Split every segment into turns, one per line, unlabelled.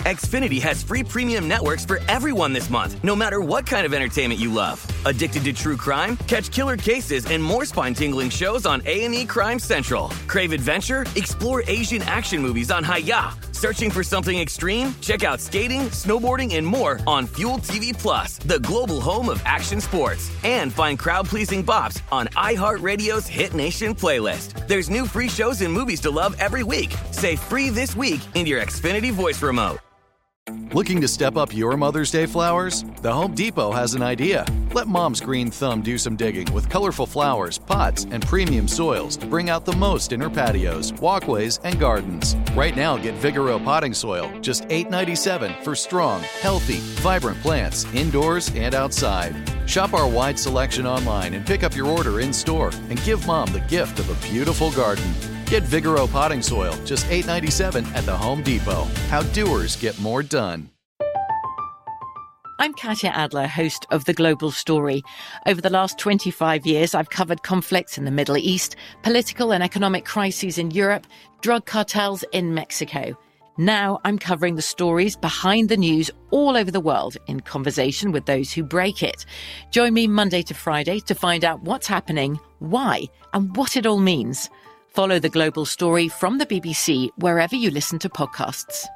Xfinity has free premium networks for everyone this month, no matter what kind of entertainment you love. Addicted to true crime? Catch killer cases and more spine-tingling shows on A&E Crime Central. Crave adventure? Explore Asian action movies on Hi-YAH. Searching for something extreme? Check out skating, snowboarding, and more on Fuel TV Plus, the global home of action sports. And find crowd-pleasing bops on iHeartRadio's Hit Nation playlist. There's new free shows and movies to love every week. Say free this week in your Xfinity voice remote.
Looking to step up your Mother's Day flowers? The Home Depot has an idea. Let Mom's green thumb do some digging with colorful flowers, pots, and premium soils to bring out the most in her patios, walkways, and gardens. Right now, get Vigoro potting soil, just $8.97 for strong, healthy, vibrant plants indoors and outside. Shop our wide selection online and pick up your order in-store and give Mom the gift of a beautiful garden. Get Vigoro potting soil, just $8.97 at the Home Depot. How doers get more done.
I'm Katya Adler, host of The Global Story. Over the last 25 years, I've covered conflicts in the Middle East, political and economic crises in Europe, drug cartels in Mexico. Now I'm covering the stories behind the news all over the world in conversation with those who break it. Join me Monday to Friday to find out what's happening, why, and what it all means. Follow The Global Story from the BBC wherever you listen to podcasts.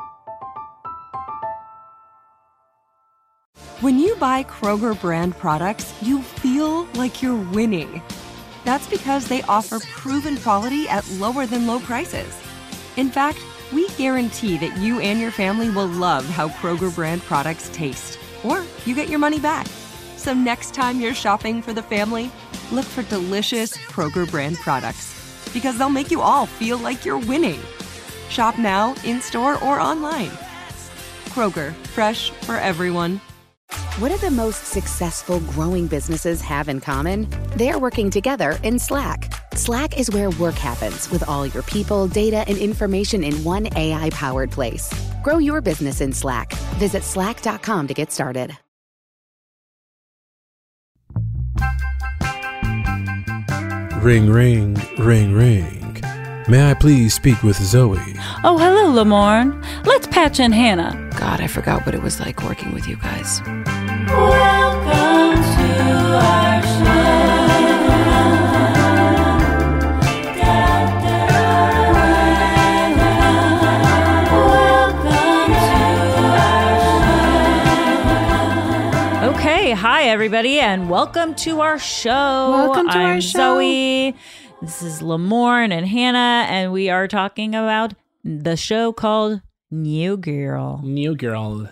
When you buy Kroger brand products, you feel like you're winning. That's because they offer proven quality at lower than low prices. In fact, we guarantee that you and your family will love how Kroger brand products taste, or you get your money back. So next time you're shopping for the family, look for delicious Kroger brand products, because they'll make you all feel like you're winning. Shop now, in-store, or online. Kroger, fresh for everyone.
What do the most successful growing businesses have in common? They're working together in Slack. Slack is where work happens with all your people, data, and information in one AI-powered place. Grow your business in Slack. Visit slack.com to get started.
Ring, ring, ring, ring. May I please speak with Zoe?
Oh, hello, Lamorne. Let's patch in Hannah.
God, I forgot what it was like working with you guys.
Welcome to our show. Okay, hi everybody, and welcome to our show.
Welcome to our show.
Zoe. This is Lamorne and Hannah, and we are talking about the show called New Girl.
New Girl.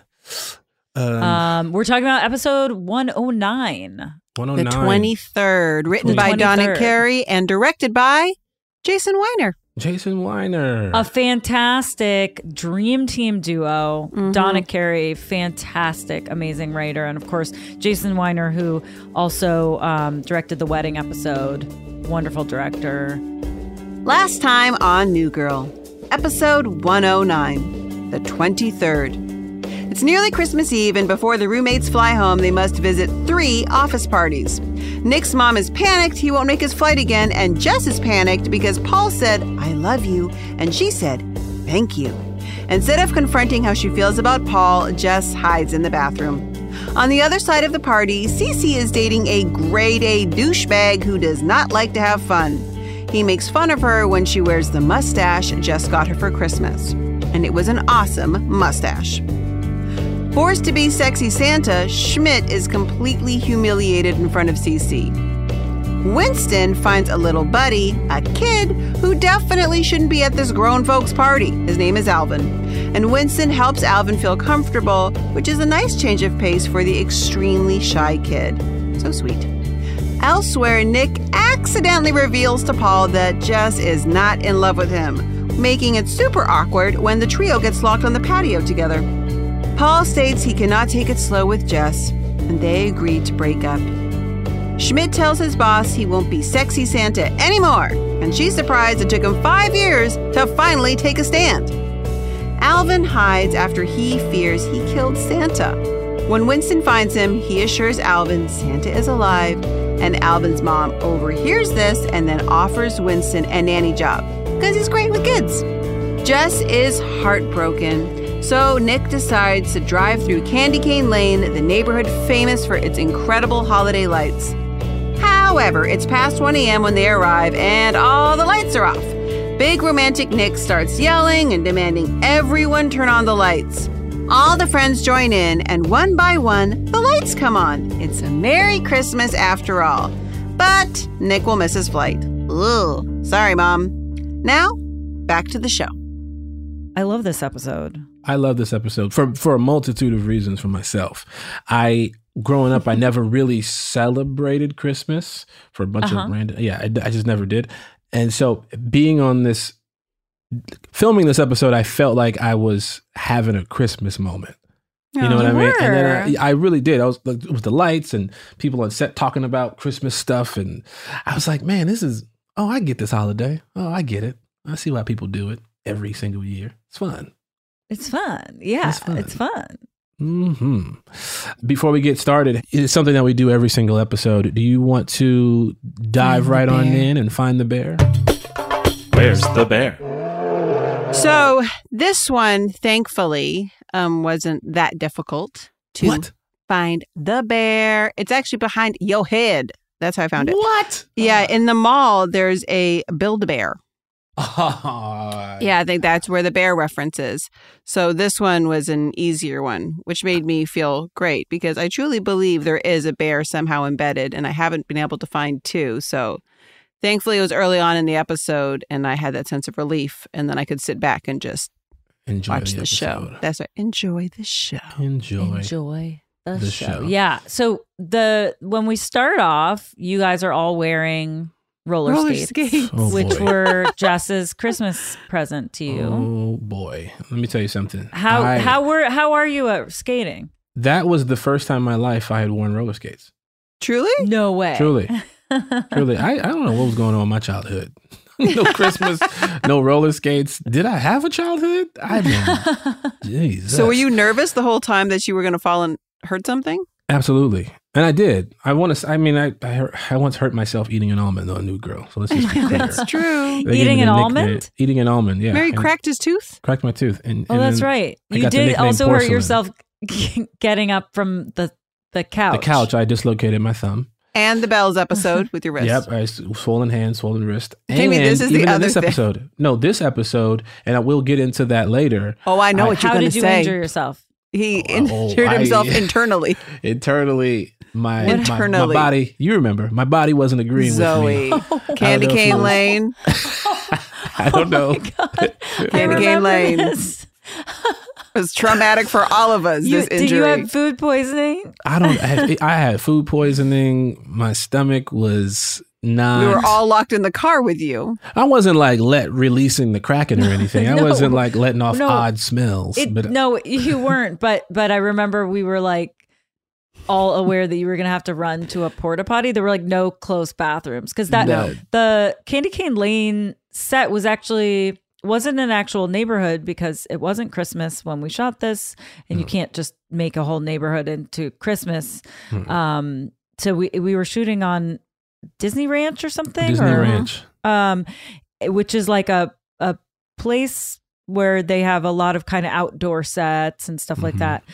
We're talking about episode 109.
109.
The 23rd, written by
23rd.
Donna Carey and directed by Jason Weiner.
Jason Weiner.
A fantastic dream team duo.
Mm-hmm.
Donna Carey, fantastic, amazing writer. And of course, Jason Weiner, who also directed the wedding episode. Wonderful director.
Last time on New Girl, episode 109, the 23rd. It's nearly Christmas Eve, and before the roommates fly home, they must visit 3 office parties. Nick's mom is panicked he won't make his flight again, and Jess is panicked because Paul said, "I love you," and she said, "Thank you." Instead of confronting how she feels about Paul, Jess hides in the bathroom. On the other side of the party, Cece is dating a grade-A douchebag who does not like to have fun. He makes fun of her when she wears the mustache Jess got her for Christmas. And it was an awesome mustache. Forced to be sexy Santa, Schmidt is completely humiliated in front of Cece. Winston finds a little buddy, a kid, who definitely shouldn't be at this grown folks party. His name is Alvin. And Winston helps Alvin feel comfortable, which is a nice change of pace for the extremely shy kid. So sweet. Elsewhere, Nick accidentally reveals to Paul that Jess is not in love with him, making it super awkward when the trio gets locked on the patio together. Paul states he cannot take it slow with Jess, and they agree to break up. Schmidt tells his boss he won't be sexy Santa anymore, and she's surprised it took him 5 years to finally take a stand. Alvin hides after he fears he killed Santa. When Winston finds him, he assures Alvin Santa is alive, and Alvin's mom overhears this and then offers Winston a nanny job, because he's great with kids. Jess is heartbroken. So Nick decides to drive through Candy Cane Lane, the neighborhood famous for its incredible holiday lights. However, it's past 1 a.m. when they arrive and all the lights are off. Big romantic Nick starts yelling and demanding everyone turn on the lights. All the friends join in, and one by one, the lights come on. It's a Merry Christmas after all. But Nick will miss his flight. Ugh, sorry, Mom. Now, back to the show.
I love this episode.
I love this episode for a multitude of reasons for myself. Growing up, I never really celebrated Christmas for a bunch of random. Yeah, I just never did. And so filming this episode, I felt like I was having a Christmas moment. You know what I mean? And then I really did. I was like, with the lights and people on set talking about Christmas stuff. And I was like, man, I get this holiday. Oh, I get it. I see why people do it every single year. It's fun.
It's fun. Yeah, it's fun.
Mm-hmm. Before we get started, it's something that we do every single episode. Do you want to dive right on in and find the bear?
Where's the bear?
So this one, thankfully, wasn't that difficult to find the bear. It's actually behind your head. That's how I found it.
What?
Yeah, in the mall, there's a Build-A-Bear. Yeah, I think that's where the bear reference is. So this one was an easier one, which made me feel great because I truly believe there is a bear somehow embedded, and I haven't been able to find two. So thankfully, it was early on in the episode, and I had that sense of relief, and then I could sit back and just watch the show. That's right. Enjoy the show.
Enjoy
the show. Yeah. So when we start off, you guys are all wearing roller skates. Which were Jess's Christmas present to you.
Oh boy, let me tell you something.
How are you at skating?
That was the first time in my life I had worn roller skates.
Truly?
No way.
Truly. I don't know what was going on in my childhood. No Christmas, no roller skates. Did I have a childhood? I mean, Jesus.
So were you nervous the whole time that you were going to fall and hurt something?
Absolutely. And I did. I once hurt myself eating an almond on New Girl. So let's just be clear.
That's true.
Eating an almond?
Eating an almond, yeah.
Mary cracked his tooth?
Cracked my tooth. And
that's right. You did also hurt yourself getting up from the couch.
The couch, I dislocated my thumb.
And the Bells episode with your wrist.
Yep, swollen hand, swollen wrist.
Jamie, this is the other thing.
Episode. No, this episode, and I will get into that later.
Oh, I know what you're going to say.
How did you injure yourself?
He injured himself internally.
Internally, my body, you remember, my body wasn't agreeing
Zoe.
with me.
Candy Cane Lane.
I don't know.
Candy Cane Lane. It was traumatic for all of us, this injury.
Did you have food poisoning?
I had food poisoning. My stomach was not.
We were all locked in the car with you.
I wasn't like releasing the Kraken or anything. I wasn't like letting off odd smells.
No, you weren't. But I remember we were like all aware that you were going to have to run to a porta potty. There were like no close bathrooms because the Candy Cane Lane set wasn't an actual neighborhood because it wasn't Christmas when we shot this, and you can't just make a whole neighborhood into Christmas. So we were shooting on Disney Ranch or something.
Ranch,
which is like a place where they have a lot of kind of outdoor sets and stuff like that.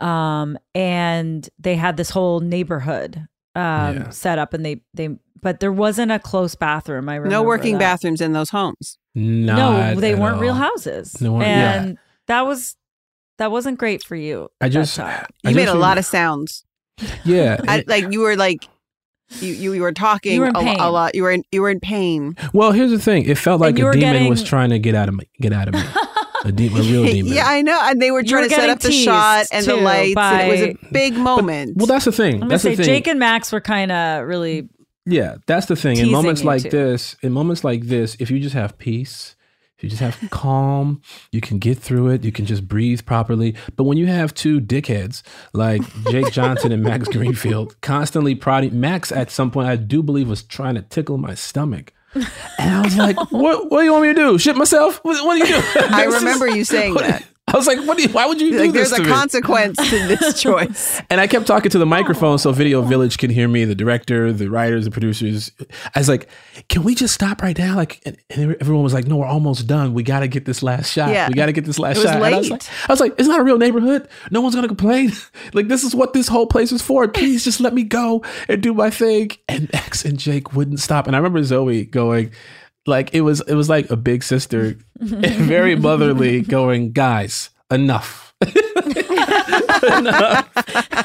And they had this whole neighborhood set up, and but there wasn't a close bathroom. I remember
no working bathrooms in those homes.
No, they weren't real houses. That wasn't great for you.
You made a lot of sounds.
Yeah,
you were like. You were talking a lot. You were in pain.
Well, here's the thing. It felt like a demon was trying to get out of me. A real demon.
Yeah, I know. And they were trying to set up the shot and the lights. And it was a big moment.
Well, that's the thing.
That's the thing. Jake and Max were kind of really.
Yeah, that's the thing. In moments like this, if you just have peace, if you just have calm, you can get through it. You can just breathe properly. But when you have two dickheads like Jake Johnson and Max Greenfield constantly prodding, Max at some point, I do believe, was trying to tickle my stomach. And I was like, what do you want me to do? Shit myself? What do you do?
I remember you saying that.
I was like, why would you do this
There's a consequence to this choice.
And I kept talking to the microphone so Video Village can hear me, the director, the writers, the producers. I was like, can we just stop right now? Like, and everyone was like, no, we're almost done. We got to get this last shot.
Yeah.
We got to get this last
It was
shot.
late.
And I was like, it's not a real neighborhood. No one's going to complain. Like, this is what this whole place is for. Please just let me go and do my thing. And X and Jake wouldn't stop. And I remember Zoe going, like, it was like a big sister, very motherly, going, guys, enough. Enough.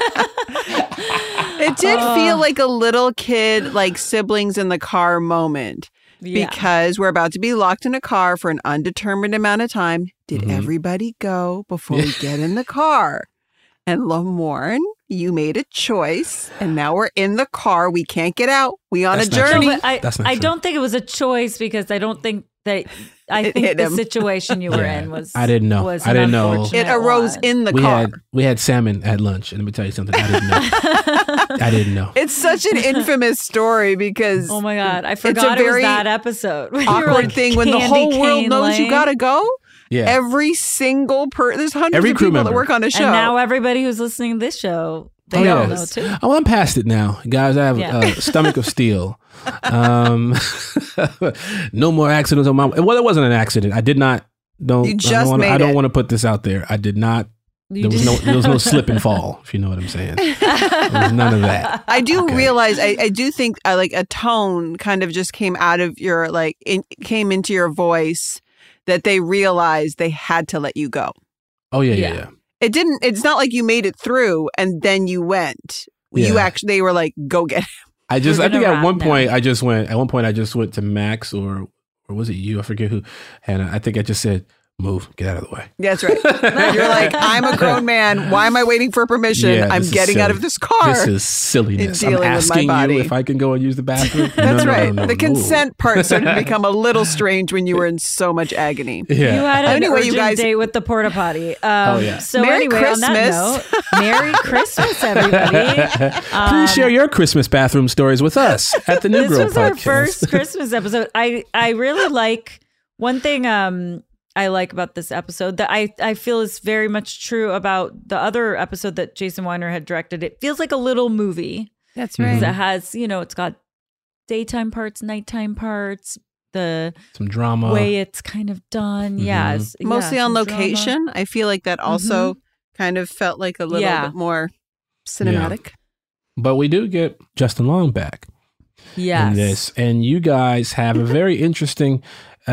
It did feel like a little kid, like siblings in the car moment. Because we're about to be locked in a car for an undetermined amount of time. Did everybody go before we get in the car? And Lamorne, you made a choice, and now we're in the car. We can't get out. We on a journey.
No, but I don't think it was a choice because I don't think that. I think the situation you were in was.
I didn't know. I didn't know.
It arose in the car.
We had salmon at lunch, and let me tell you something. I didn't know. I didn't know.
It's such an infamous story because.
Oh my God! I forgot it was that episode.
Awkward thing when the whole world knows you gotta go.
Yeah.
Every single there's hundreds of people that work on a show.
And now everybody who's listening to this show, they all know too.
Oh, I'm past it now. Guys, I have a stomach of steel. No more accidents on my... Well, it wasn't an accident. I did not... I don't want to put this out there. I did not... There was no slip and fall, if you know what I'm saying. There was none of that.
I do realize, I do think like a tone kind of just came out of your, came into your voice that they realized they had to let you go.
Oh, yeah.
It's not like you made it through and then you went. They were like, go get him.
I think at one point I just went to Max or was it you? I forget who. And I think I just said, move, get out of the way.
That's right. You're like, I'm a grown man. Why am I waiting for permission? I'm getting out of this car.
This is silliness. I'm asking you if I can go and use the bathroom.
That's right. The consent part started to become a little strange when you were in so much agony.
Yeah. You had an urgent date with the porta potty. So
Merry Christmas.
On that note, Merry Christmas, everybody.
Please share your Christmas bathroom stories with us at the New Girl Podcast.
This was our first Christmas episode. I really like one thing I like about this episode that I feel is very much true about the other episode that Jason Weiner had directed. It feels like a little movie.
That's right.
It has, it's got daytime parts, nighttime parts, some
drama,
way it's kind of done. Yes.
Mostly on location. Drama. I feel like that also kind of felt like a little bit more cinematic. Yeah.
But we do get Justin Long back in this. And you guys have a very interesting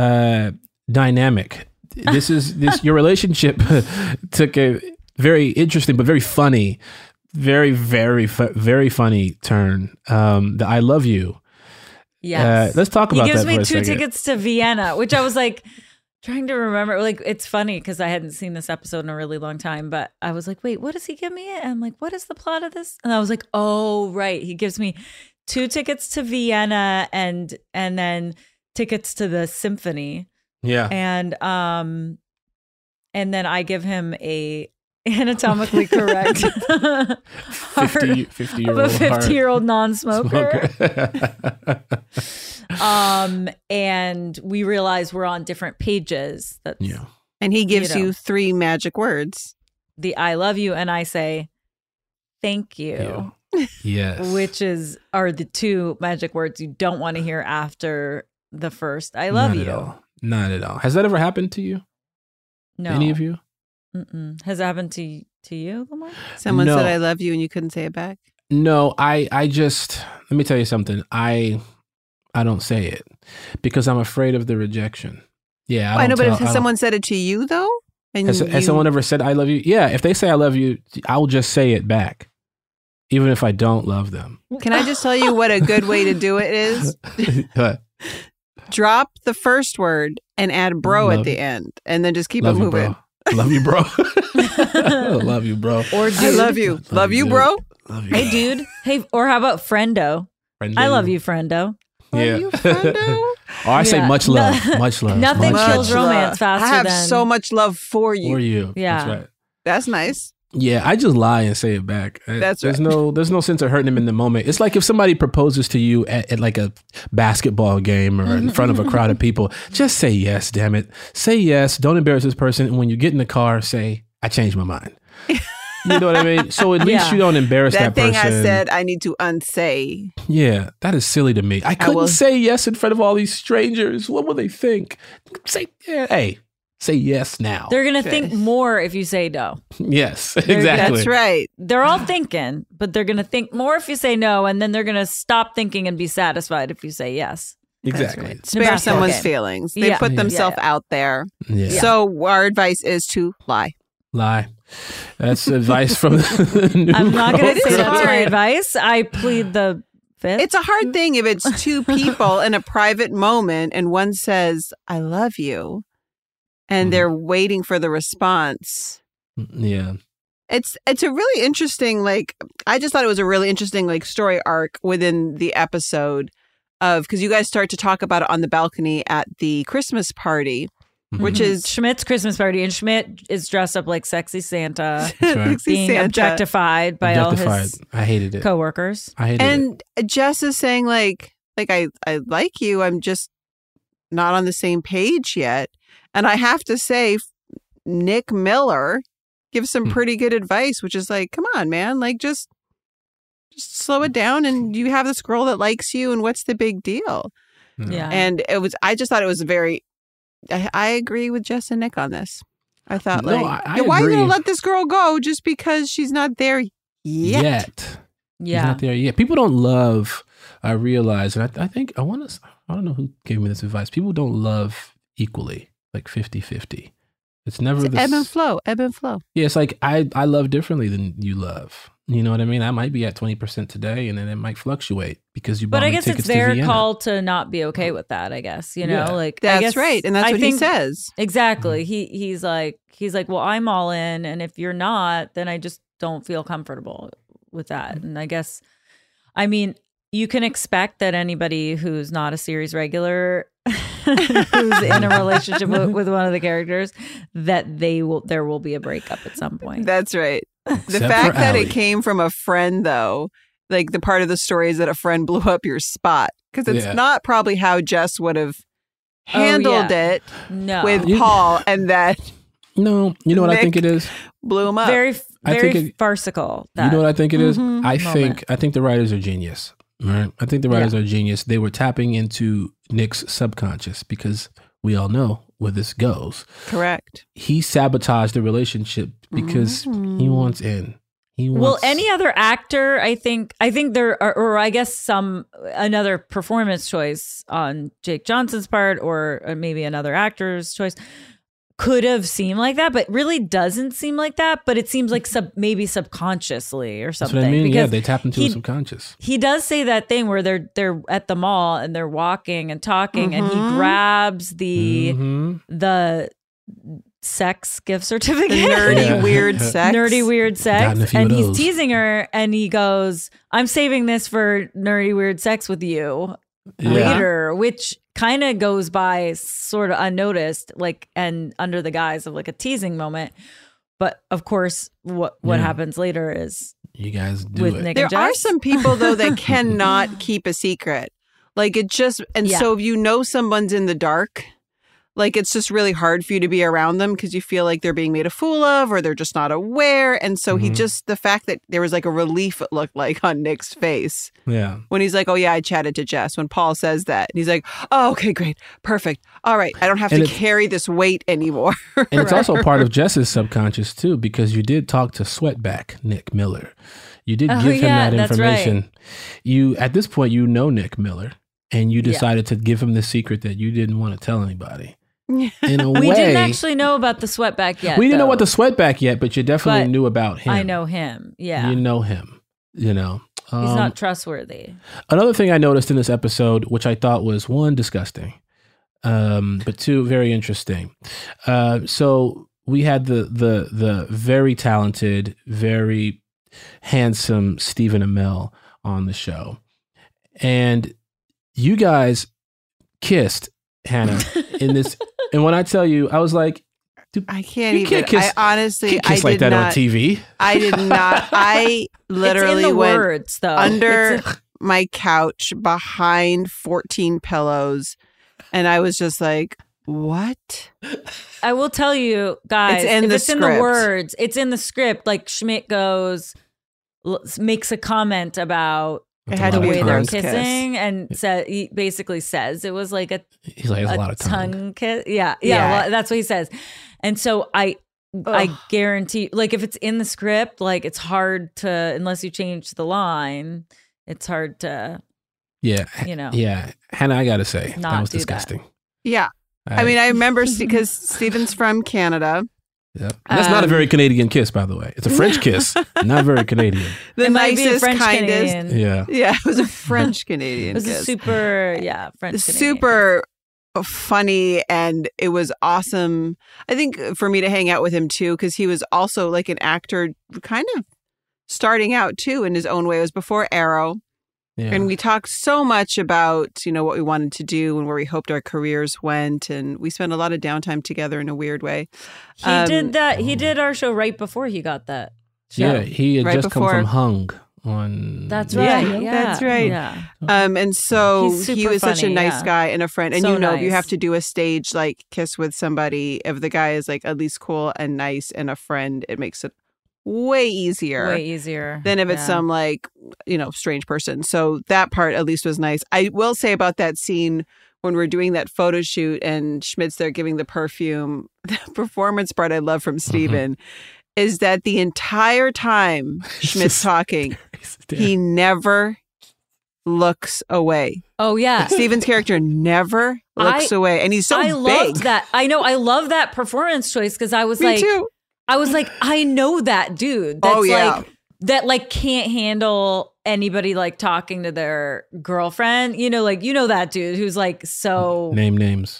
dynamic. Your relationship took a very interesting but very funny, very, very, very funny turn. The I Love You.
Yes.
Let's talk about that for a second.
He gives me 2 tickets to Vienna, which I was like trying to remember. Like, it's funny because I hadn't seen this episode in a really long time, but I was like, wait, what does he give me? And I'm like, what is the plot of this? And I was like, oh, right. He gives me 2 tickets to Vienna and then tickets to the symphony.
Yeah.
And then I give him a anatomically correct 50-year-old non-smoker. And we realize we're on different pages.
And he gives you 3 magic words.
The I love you, and I say thank you.
Yes.
Which are the 2 magic words you don't want to hear after the first I love you.
Not at all. Has that ever happened to you?
No.
Any of you?
Mm-mm. Has it happened to you, Lamar?
Someone said I love you and you couldn't say it back?
No, I just, let me tell you something. I don't say it because I'm afraid of the rejection. Yeah.
I know, but if someone said it to you though? And
has someone ever said I love you? Yeah. If they say I love you, I'll just say it back. Even if I don't love them.
Can I just tell you what a good way to do it is? Drop the first word and add bro at the end, and then just keep it moving.
Love you, bro. Love you, bro.
Or dude. I love you. Love you, bro.
Love you.
Hey, dude. Hey, or how about friendo? I love you, friendo.
Love you, friendo.
Or I say much love. Much love.
Nothing kills romance faster than...
I have so much love for you.
For you.
Yeah.
That's right.
That's nice.
Yeah, I just lie and say it back.
That's
there's no sense of hurting him in the moment. It's like if somebody proposes to you at like a basketball game or in front of a crowd of people, just say yes, damn it. Say yes. Don't embarrass this person. And when you get in the car, say, I changed my mind. You know what I mean? So at least you don't embarrass that person.
That thing I said, I need to unsay.
Yeah, that is silly to me. I couldn't say yes in front of all these strangers. What will they think? Say yes now.
They're going to think more if you say no.
Yes, exactly.
That's right.
They're all thinking, but they're going to think more if you say no, and then they're going to stop thinking and be satisfied if you say yes.
Exactly.
Right. Spare someone's feelings. They put themselves out there.
Yeah.
So our advice is to lie.
Lie. That's advice from the new
I'm not going to say
It's
that's
hard.
my advice. I plead the fifth.
It's a hard thing if it's two people in a private moment and one says, I love you, and they're waiting for the response.
Yeah.
It's a really interesting, I just thought it was a really interesting, story arc within the episode because you guys start to talk about it on the balcony at the Christmas party, which is
Schmidt's Christmas party, and Schmidt is dressed up like sexy Santa,
right.
being objectified by all his
I hated it.
coworkers.
I hated it.
And Jess is saying I like you. I'm just not on the same page yet. And I have to say, Nick Miller gives some pretty good advice, which is come on, man, just slow it down. And you have this girl that likes you. And what's the big deal?
Yeah.
And I just thought it was I agree with Jess and Nick on this. I thought
I
why are you
agree.
going to let this girl go just because she's not there yet?
He's not there yet. People don't love, I realize, and I think, I don't know who gave me this advice. People don't love equally, 50-50. It's never
ebb and flow.
Yeah, it's I love differently than you love. You know what I mean? I might be at 20% today, and then it might fluctuate because you bought me tickets to Vienna.
But I guess it's their call to not be okay with that, I guess. You know,
that's
I guess,
right. And that's what he says.
Exactly. He's like, well, I'm all in. And if you're not, then I just don't feel comfortable with that. And I guess, you can expect that anybody who's not a series regular who's in a relationship with one of the characters, that there will be a breakup at some point.
That's right. The fact that it came from a friend, though, the part of the story is that a friend blew up your spot, because it's not probably how Jess would have handled it with Paul, and that
no, you know what
Nick
I think it is?
Blew him up.
Very farcical.
You know what I think it is? I think the writers are genius. Right? I think the writers are genius. They were tapping into Nick's subconscious, because we all know where this goes.
Correct.
He sabotaged the relationship because he wants in.
Well, any other actor, I think there are, or I guess another performance choice on Jake Johnson's part, or maybe another actor's choice, could have seemed like that, but really doesn't seem like that. But it seems like maybe subconsciously or something.
That's what I mean.
Because
they tap into the subconscious.
He does say that thing where they're at the mall and they're walking and talking, and he grabs the sex gift certificate,
nerdy weird sex,
and he's teasing her, and he goes, "I'm saving this for nerdy weird sex with you later," which kind of goes by sort of unnoticed, and under the guise of a teasing moment. But of course, what happens later is
you guys do
with
it.
Nick
there
and Jess.
are some people though that cannot keep a secret. So if you know someone's in the dark, it's just really hard for you to be around them because you feel like they're being made a fool of, or they're just not aware. And so the fact that there was a relief, it looked like, on Nick's face.
Yeah.
When he's like, oh yeah, I chatted to Jess. When Paul says that, and he's like, oh, okay, great. Perfect. All right. I don't have to carry this weight anymore.
And it's also part of Jess's subconscious too, because you did talk to Sweatback Nick Miller. You did give him that information.
Right.
You, at this point, you know Nick Miller, and you decided to give him the secret that you didn't want to tell anybody. In a way,
we didn't actually know about the Sweatback yet.
We didn't know about the Sweatback yet, but you definitely knew about him.
I know him. Yeah.
You know him. He's
not trustworthy.
Another thing I noticed in this episode, which I thought was, one, disgusting, but two, very interesting. So we had the very talented, very handsome Stephen Amell on the show, and you guys kissed, Hannah, in this. And when I tell you, I was like,
I can't even.
Can't kiss,
I honestly,
kiss like that on TV.
I did not. I literally
it's in the
went
words, though.
under my couch behind 14 pillows, and I was just like, "What?"
I will tell you, guys.
It's in
if
the
it's
script.
in the words, it's in the script. Like Schmidt makes a comment about
It had
the
to be
way
a
they're
gross
kissing,
kiss.
and he basically says it was like
He's like, there's a lot of tongue.
kiss.
Yeah.
Well, that's what he says. And so I guarantee, like, if it's in the script, like, it's hard to, unless you change the line, it's hard to,
Yeah. Yeah. Hannah, I got to say, that was disgusting.
Yeah. I mean, I remember because Steven's from Canada.
Yeah. That's not a very Canadian kiss, by the way. It's a French kiss, not very Canadian.
The
it might be a
nicest,
French
kindest.
Canadian.
Yeah.
Yeah, it was a French Canadian
It was
kiss.
a super, French Canadian.
Super funny, and it was awesome. I think for me to hang out with him too, because he was also like an actor, kind of starting out too in his own way. It was before Arrow. Yeah. And we talked so much about, what we wanted to do and where we hoped our careers went. And we spent a lot of downtime together in a weird way.
He did that. He did our show right before he got that show.
Yeah, he had just come from Hung on.
That's right.
Yeah, that's right.
Yeah.
And so he was such a nice guy and a friend. And
so
if you have to do a stage like kiss with somebody, if the guy is like at least cool and nice and a friend, it makes it way easier than if it's some like strange person. So that part at least was nice. I will say about that scene when we're doing that photo shoot and Schmidt's there giving the perfume, the performance part I love from Steven is that the entire time Schmidt's talking, he never looks away.
Oh yeah.
Steven's character never looks away, and he's so big.
Loved that. I know. I love that performance choice because I was
Me too.
I know that dude. That's that can't handle anybody like talking to their girlfriend. That dude who's like so.
Name names.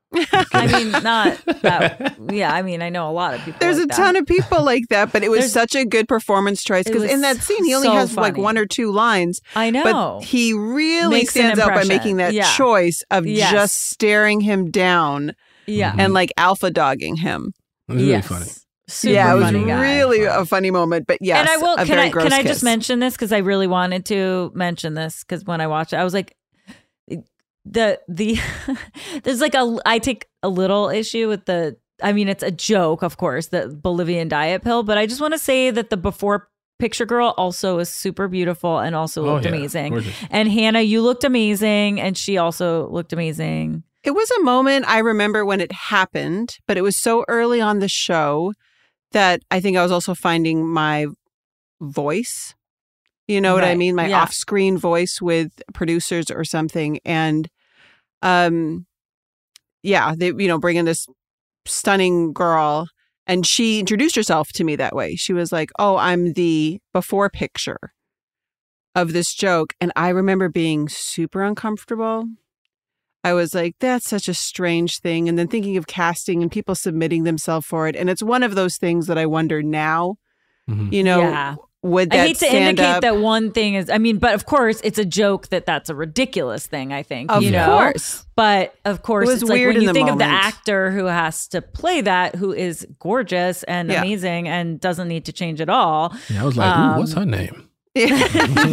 I mean, not that. Yeah, I mean, I know a lot of people.
There's
like
a ton of people like that, but it was such a good performance choice because in that scene he only has like one or two lines.
I know,
but he really stands out by making that choice of just staring him down.
Yeah,
and like alpha dogging him.
It was really funny.
It was really a funny moment, but yes,
and I will. Can I
kiss.
just mention this because I really wanted to mention this because when I watched it, I was like, there's like I take a little issue with I mean, it's a joke, of course, the Bolivian diet pill, but I just want to say that the before picture girl also is super beautiful and also looked amazing. Gorgeous. And Hannah, you looked amazing, and she also looked amazing.
It was a moment I remember when it happened, but it was so early on the show that I think I was also finding my voice. You know what I mean? My off-screen voice with producers or something. And they bring in this stunning girl, and she introduced herself to me that way. She was like, "Oh, I'm the before picture of this joke." And I remember being super uncomfortable. I was like, that's such a strange thing. And then thinking of casting and people submitting themselves for it. And it's one of those things that I wonder now, would that
I hate to indicate
up?
that one thing is, I mean, but of course it's a joke that's a ridiculous thing, I think.
Of course.
But of course,
it was
it's
weird
like when you think
moment.
of the actor wwho has to play that, who is gorgeous and amazing and doesn't need to change at all.
Yeah, I was like, ooh, what's her name?
Yeah,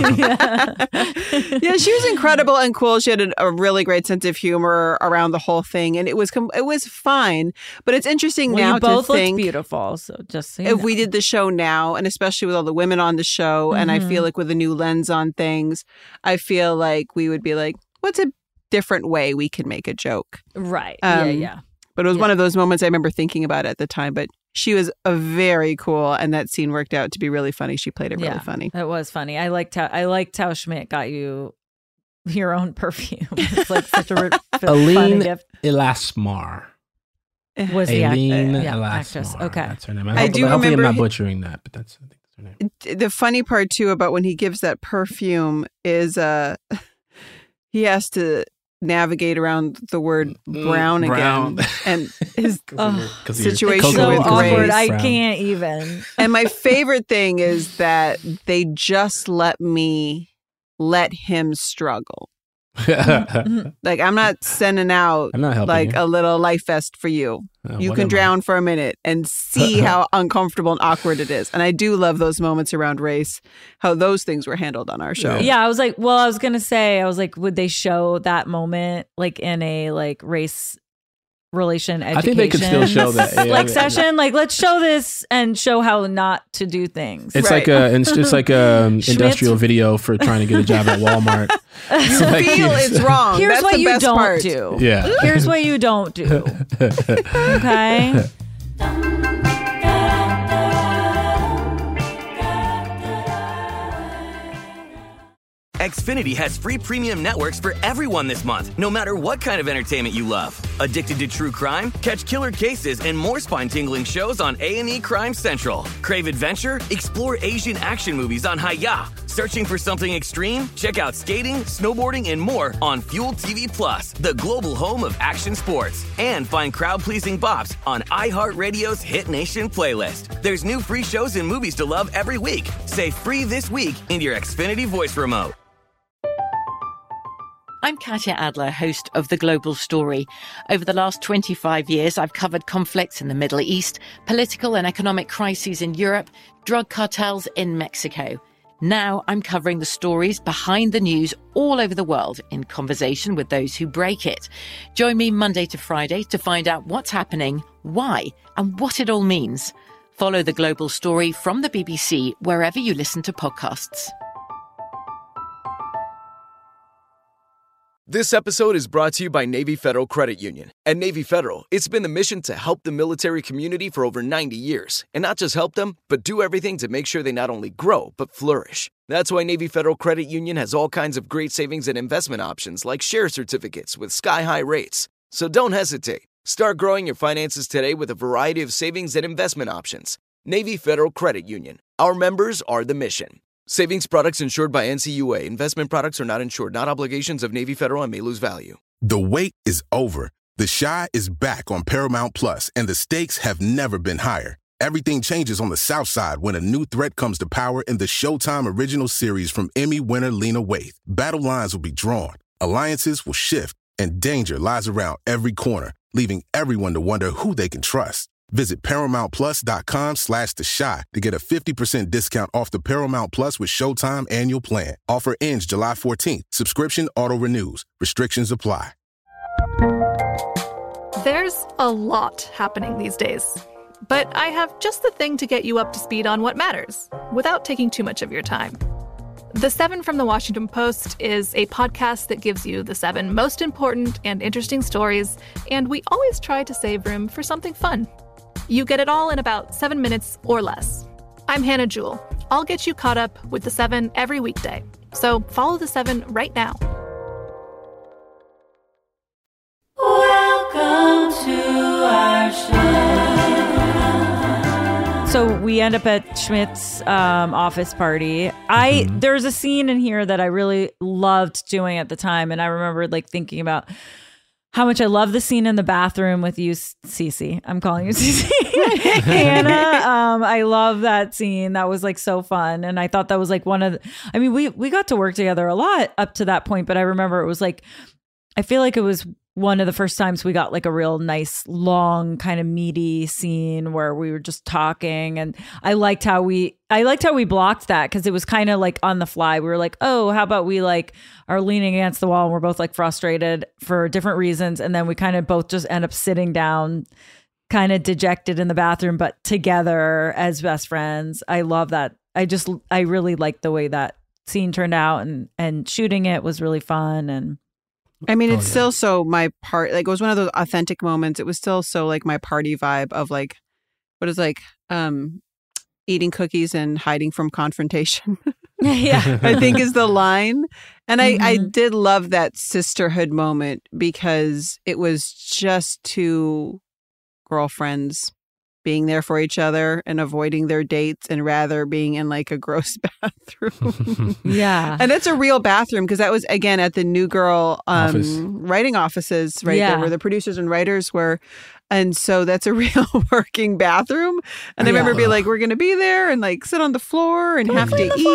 she was incredible and cool. She had a really great sense of humor around the whole thing, and it was fine. But it's interesting now
you both
to think
looked beautiful. So just so
if we did the show now, and especially with all the women on the show, and I feel like with a new lens on things, I feel like we would be like, what's a different way we can make a joke?
Right. Yeah.
But it was one of those moments I remember thinking about at the time. But she was very cool, and that scene worked out to be really funny. She played it really funny.
It was funny. I liked how Schmidt got you your own perfume. It's like such a funny gift.
Elasmar.
Was the
actress?
Okay,
that's her name. Hopefully I'm not butchering that, but I think that's her name.
The funny part too about when he gives that perfume is he has to navigate around the word brown again, and his situation
so
with
awkward.
Grace.
I can't even.
And my favorite thing is that they just let him struggle. Like, I'm not sending out like a little life vest for you. You can drown for a minute and see how uncomfortable and awkward it is. And I do love those moments around race, how those things were handled on our show.
Yeah, I was like, would they show that moment like in a like race relation education?
I think they could still show that
session. Like, let's show this and show how not to do things.
It's like a industrial video for trying to get a job at Walmart.
You feel it's wrong.
Here's
That's
what
the
you
best
don't
part.
do.
Yeah.
Here's what you don't do. Okay.
Xfinity has free premium networks for everyone this month, no matter what kind of entertainment you love. Addicted to true crime? Catch killer cases and more spine-tingling shows on A&E Crime Central. Crave adventure? Explore Asian action movies on Hi-Ya. Searching for something extreme? Check out skating, snowboarding, and more on Fuel TV Plus, the global home of action sports. And find crowd-pleasing bops on iHeartRadio's Hit Nation playlist. There's new free shows and movies to love every week. Say free this week in your Xfinity voice remote.
I'm Katya Adler, host of The Global Story. Over the last 25 years, I've covered conflicts in the Middle East, political and economic crises in Europe, drug cartels in Mexico. Now I'm covering the stories behind the news all over the world in conversation with those who break it. Join me Monday to Friday to find out what's happening, why, and what it all means. Follow The Global Story from the BBC wherever you listen to podcasts.
This episode is brought to you by Navy Federal Credit Union. At Navy Federal, it's been the mission to help the military community for over 90 years. And not just help them, but do everything to make sure they not only grow, but flourish. That's why Navy Federal Credit Union has all kinds of great savings and investment options like share certificates with sky-high rates. So don't hesitate. Start growing your finances today with a variety of savings and investment options. Navy Federal Credit Union. Our members are the mission. Savings products insured by NCUA. Investment products are not insured, not obligations of Navy Federal and may lose value.
The wait is over. The Chi is back on Paramount Plus, and the stakes have never been higher. Everything changes on the South Side when a new threat comes to power in the Showtime original series from Emmy winner Lena Waithe. Battle lines will be drawn, alliances will shift, and danger lies around every corner, leaving everyone to wonder who they can trust. Visit ParamountPlus.com/The Chi to get a 50% discount off the Paramount Plus with Showtime annual plan. Offer ends July 14th. Subscription auto-renews. Restrictions apply.
There's a lot happening these days. But I have just the thing to get you up to speed on what matters, without taking too much of your time. The 7 from the Washington Post is a podcast that gives you the 7 most important and interesting stories, and we always try to save room for something fun. You get it all in about 7 minutes or less. I'm Hannah Jewell. I'll get you caught up with the 7 every weekday. So follow the 7 right now.
Welcome to our show. So we end up at Schmidt's office party. There's a scene in here that I really loved doing at the time, and I remember like thinking about how much I love the scene in the bathroom with you, Cece. I'm calling you Cece. Hannah, I love that scene. That was like so fun. And I thought that was like one of the, I mean, we got to work together a lot up to that point, but I remember it was like, I feel like it was one of the first times we got like a real nice, long, kind of meaty scene where we were just talking. And I liked how we blocked that because it was kind of like on the fly. We were like, oh, how about we like are leaning against the wall and we're both like frustrated for different reasons. And then we kind of both just end up sitting down, kind of dejected in the bathroom, but together as best friends. I love that. I really liked the way that scene turned out, and shooting it was really fun. And
I mean, it's still so my part, like it was one of those authentic moments. It was still so like my party vibe of like, what is like, eating cookies and hiding from confrontation.
Yeah.
I think is the line. And I did love that sisterhood moment because it was just two girlfriends being there for each other and avoiding their dates and rather being in like a gross bathroom.
Yeah.
And it's a real bathroom because that was, again, at the New Girl writing offices right there where the producers and writers were. And so that's a real working bathroom. And I remember being like, we're going to be there and like sit on the floor and have to eat.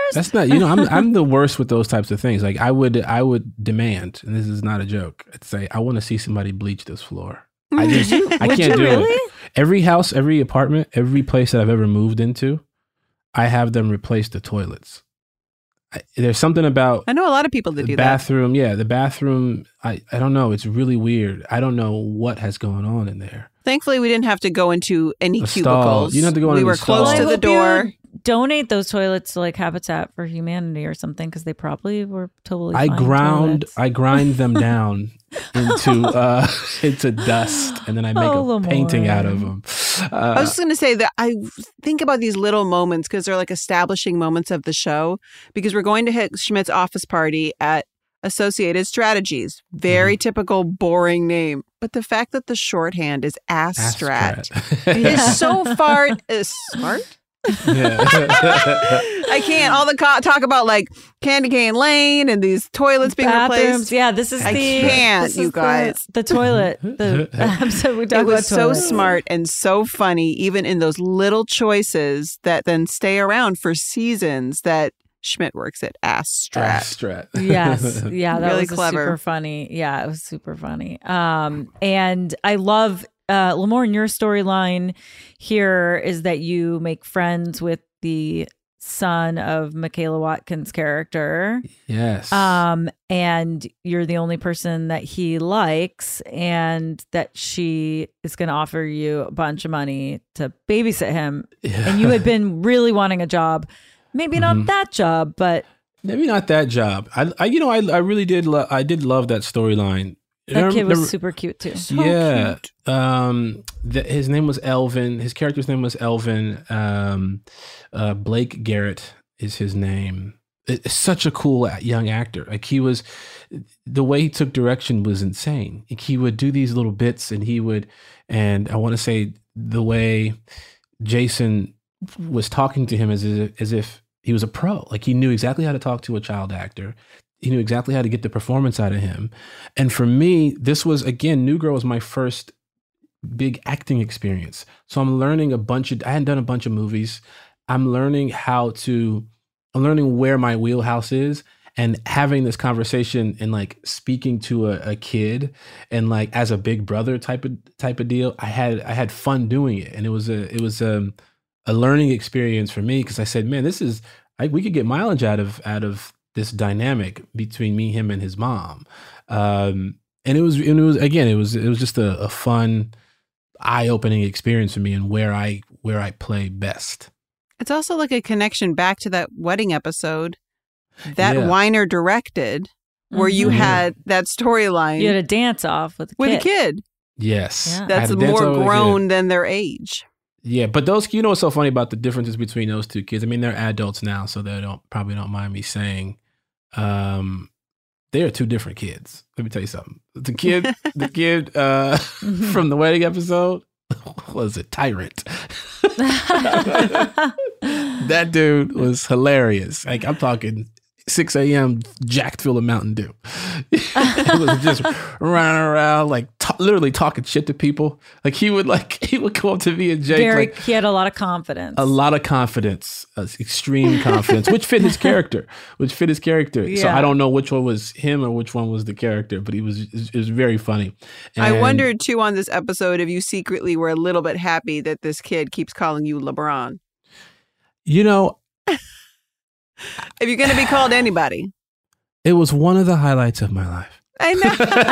That's not, you know, I'm the worst with those types of things. Like I would demand, and this is not a joke, I'd say, I want to see somebody bleach this floor. I can't do it. Every house, every apartment, every place that I've ever moved into, I have them replace the toilets. There's something about,
I know a lot of people that do
bathroom, that. Yeah, the bathroom, I don't know. It's really weird. I don't know what has gone on in there.
Thankfully, we didn't have to go into any cubicles.
You didn't have to go into
We were close to the door.
Donate those toilets to like Habitat for Humanity or something, because they probably were totally
I
fine
grind them down into dust, and then I make a painting out of them.
I was just going to say that I think about these little moments because they're like establishing moments of the show, because we're going to hit Schmidt's office party at Associated Strategies. Very typical, boring name. But the fact that the shorthand is Astrat is so smart.
Yeah.
I can't. All the talk about like Candy Cane Lane and these toilets being replaced.
Yeah, this is
I can't, you guys.
The toilet. The episode we talked about.
It was so smart and so funny, even in those little choices that then stay around for seasons that Schmidt works at Astrat.
Yes. Yeah, that
really
was
clever.
Super funny. Yeah, it was super funny. And I love Lamorne, your storyline here is that you make friends with the son of Michaela Watkins' character.
Yes.
And you're the only person that he likes, and that she is going to offer you a bunch of money to babysit him. Yeah. And you had been really wanting a job. Maybe not that job, but
maybe not that job. I really did. I did love that storyline.
That kid was super cute too.
So cute.
His name was Elvin. His character's name was Elvin. Blake Garrett is his name. It's such a cool young actor. Like the way he took direction was insane. Like he would do these little bits, and I want to say the way Jason was talking to him as if he was a pro. Like he knew exactly how to talk to a child actor. He knew exactly how to get the performance out of him. And for me, this was, again, New Girl was my first big acting experience. So I'm learning I hadn't done a bunch of movies. I'm learning where my wheelhouse is, and having this conversation and like speaking to a kid and like as a big brother type of deal. I had fun doing it. And it was a learning experience for me, because I said, man, we could get mileage out of this dynamic between me, him, and his mom. And it was just a fun, eye-opening experience for me, and where I play best.
It's also like a connection back to that wedding episode that Weiner directed, where you had that storyline.
You had a dance off with a kid.
Yes.
Yeah. That's more grown than their age.
Yeah, but those, you know what's so funny about the differences between those two kids? I mean, they're adults now, so they probably don't mind me saying, they are two different kids. Let me tell you something. The kid from the wedding episode was a tyrant. That dude was hilarious. Like, I'm talking 6 a.m. jacked full of Mountain Dew. He was just running around, like literally talking shit to people. Like he would come up to me and Jake.
He had a lot of confidence.
Extreme confidence, which fit his character. Yeah. So I don't know which one was him or which one was the character, but it was very funny. And
I wondered too on this episode if you secretly were a little bit happy that this kid keeps calling you LeBron.
You know,
if you're going to be called anybody.
It was one of the highlights of my life.
I know.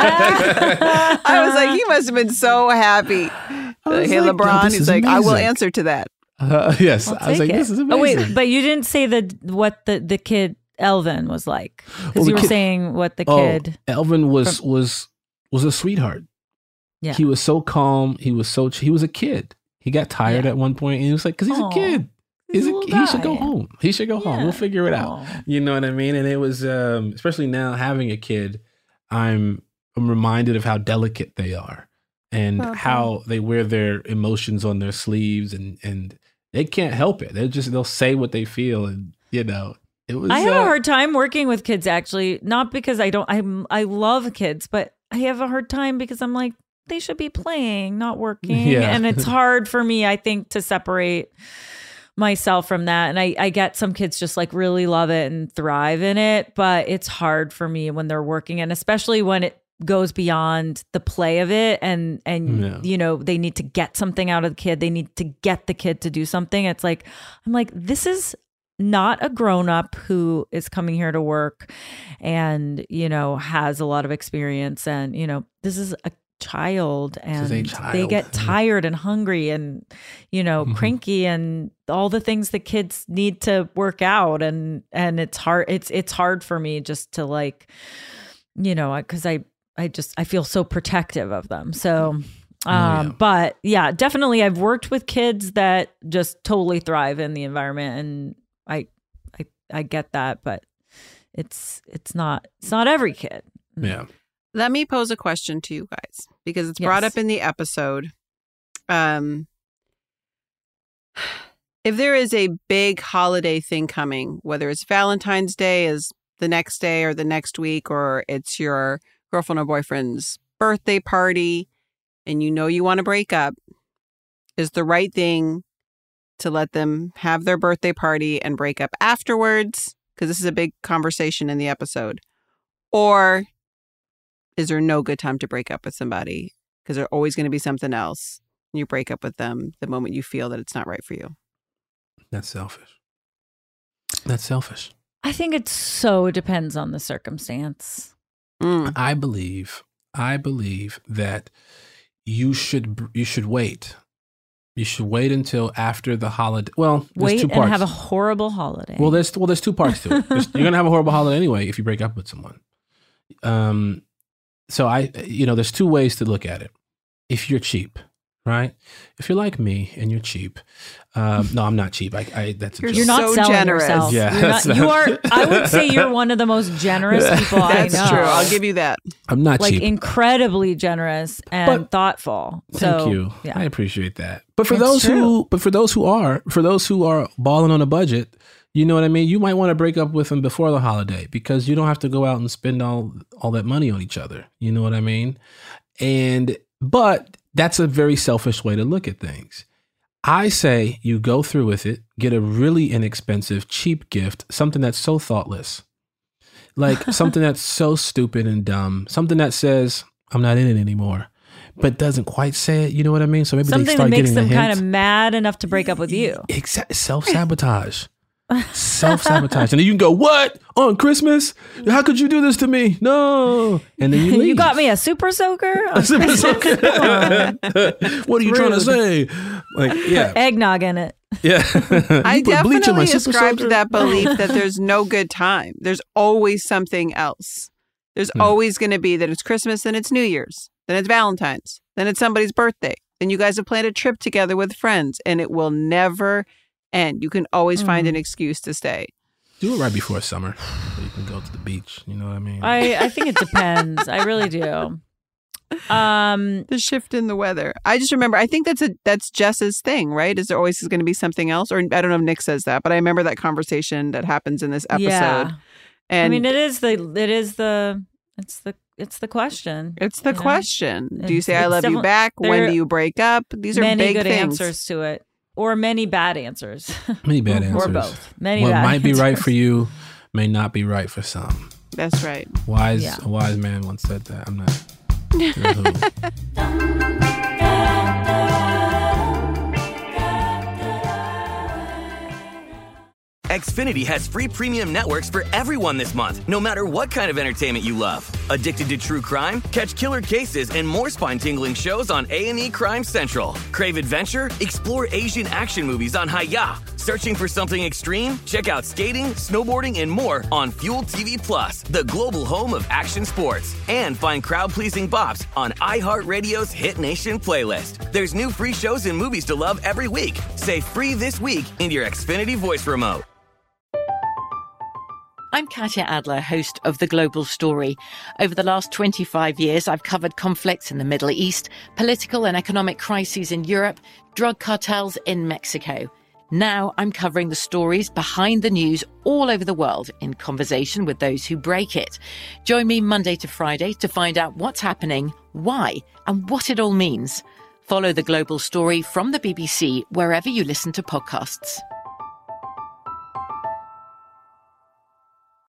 I was like, he must have been so happy. Hey, like, LeBron. He's like, I will answer to that.
Yes. I was like, this is amazing.
Oh, wait, but you didn't say what the kid Elvin was like. Because you were saying what the kid.
Elvin was a sweetheart.
Yeah.
He was so calm. He was a kid. He got tired at one point, and he was like, because he's a kid. He should go home. He should go home. We'll figure it out. You know what I mean? And it was, especially now having a kid, I'm reminded of how delicate they are, and how they wear their emotions on their sleeves, and they can't help it. They'll say what they feel, and it was.
I have a hard time working with kids, actually, not because I love kids, but I have a hard time because I'm like, they should be playing, not working, and it's hard for me, I think, to separate myself from that. And I get some kids just like really love it and thrive in it, but it's hard for me when they're working, and especially when it goes beyond the play of it and you know, they need to get something out of the kid. They need to get the kid to do something. It's like, I'm like, this is not a grown-up who is coming here to work and, you know, has a lot of experience. And, you know, this is a child, and they get tired and hungry and, you know, cranky and all the things that kids need to work out. And it's hard. It's hard for me just to like, you know, because I feel so protective of them. So, but yeah, definitely I've worked with kids that just totally thrive in the environment, and I get that, but it's not every kid.
Yeah.
Let me pose a question to you guys, because it's brought up in the episode. If there is a big holiday thing coming, whether it's Valentine's Day is the next day or the next week, or it's your girlfriend or boyfriend's birthday party, and you know you want to break up, is the right thing to let them have their birthday party and break up afterwards? Because this is a big conversation in the episode. Or is there no good time to break up with somebody? Because there's always going to be something else. You break up with them the moment you feel that it's not right for you.
That's selfish. That's selfish.
I think it so depends on the circumstance.
I believe that you should wait. You should wait until after the holiday. Well, there's two parts.
And have a horrible holiday.
Well, there's two parts to it. You're gonna have a horrible holiday anyway if you break up with someone. So there's two ways to look at it. If you're cheap, right? If you're like me and you're cheap, no, I'm not cheap. That's a joke.
You're not so selling generous. Yourself.
Yeah,
you are. I would say you're one of the most generous people I know.
That's true. I'll give you that.
I'm not cheap.
Like incredibly generous and thoughtful.
Thank you. Yeah. I appreciate that. But for those who are balling on a budget, you know what I mean? You might want to break up with them before the holiday, because you don't have to go out and spend all that money on each other. You know what I mean? But that's a very selfish way to look at things. I say you go through with it, get a really inexpensive, cheap gift, something that's so thoughtless, like something that's so stupid and dumb, something that says, I'm not in it anymore, but doesn't quite say it. You know what I mean? So maybe
something
they start
that makes
getting
them kind of mad enough to break up with you.
Exactly. Self-sabotage. Self-sabotage. And then you can go, what? On Christmas? How could you do this to me? No. And then you leave.
You got me a super soaker?
A super soaker. What are you trying to say? Like, yeah.
Eggnog in it.
Yeah.
I definitely ascribe to that belief that there's no good time. There's always something else. There's always going to be that it's Christmas, then it's New Year's, then it's Valentine's, then it's somebody's birthday. Then you guys have planned a trip together with friends, and it will never end. You can always find an excuse to stay.
Do it right before summer so you can go to the beach. You know what I mean?
I think it depends. I really do.
The shift in the weather. I just remember, I think that's Jess's thing, right? Is there always going to be something else? Or I don't know if Nick says that, but I remember that conversation that happens in this episode.
Yeah.
And
I mean, it's the question.
It's the question. Do you say I love you back? When do you break up? These are
many
big
good
things.
answers to it. Or many bad answers.
Many bad answers.
Or both. Many
what
bad
might
answers.
be right for you may not be right for some.
That's right.
A wise man once said that. I'm not sure who.
Xfinity has free premium networks for everyone this month, no matter what kind of entertainment you love. Addicted to true crime? Catch killer cases and more spine-tingling shows on A&E Crime Central. Crave adventure? Explore Asian action movies on Hi-Ya. Searching for something extreme? Check out skating, snowboarding, and more on Fuel TV Plus, the global home of action sports. And find crowd-pleasing bops on iHeartRadio's Hit Nation playlist. There's new free shows and movies to love every week. Say free this week in your Xfinity voice remote.
I'm Katya Adler, host of The Global Story. Over the last 25 years, I've covered conflicts in the Middle East, political and economic crises in Europe, drug cartels in Mexico. Now I'm covering the stories behind the news all over the world in conversation with those who break it. Join me Monday to Friday to find out what's happening, why, and what it all means. Follow The Global Story from the BBC wherever you listen to podcasts.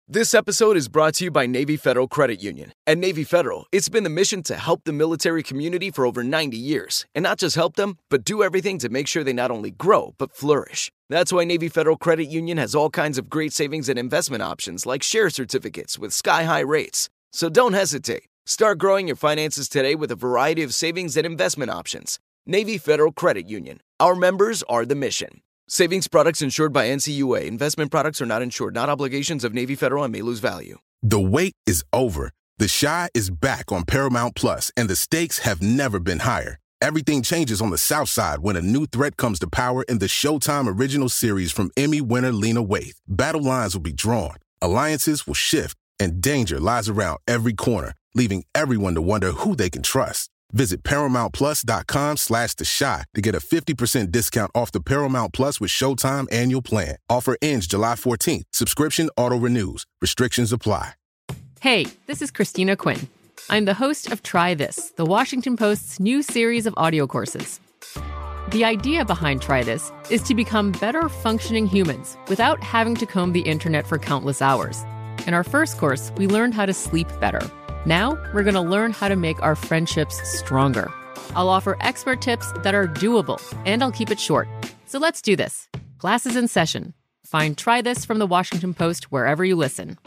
This episode is brought to you by Navy Federal Credit Union. At Navy Federal, it's been the mission to help the military community for over 90 years. And not just help them, but do everything to make sure they not only grow, but flourish. That's why Navy Federal Credit Union has all kinds of great savings and investment options like share certificates with sky-high rates. So don't hesitate. Start growing your finances today with a variety of savings and investment options. Navy Federal Credit Union. Our members are the mission. Savings products insured by NCUA. Investment products are not insured, not obligations of Navy Federal and may lose value.
The wait is over. The Chi is back on Paramount Plus, and the stakes have never been higher. Everything changes on the South Side when a new threat comes to power in the Showtime original series from Emmy winner Lena Waithe. Battle lines will be drawn, alliances will shift, and danger lies around every corner, leaving everyone to wonder who they can trust. Visit ParamountPlus.com/The Chi to get a 50% discount off the Paramount Plus with Showtime annual plan. Offer ends July 14th. Subscription auto-renews. Restrictions apply.
Hey, this is Christina Quinn. I'm the host of Try This, the Washington Post's new series of audio courses. The idea behind Try This is to become better functioning humans without having to comb the internet for countless hours. In our first course, we learned how to sleep better. Now, we're going to learn how to make our friendships stronger. I'll offer expert tips that are doable, and I'll keep it short. So let's do this. Class is in session. Find Try This from the Washington Post wherever you listen.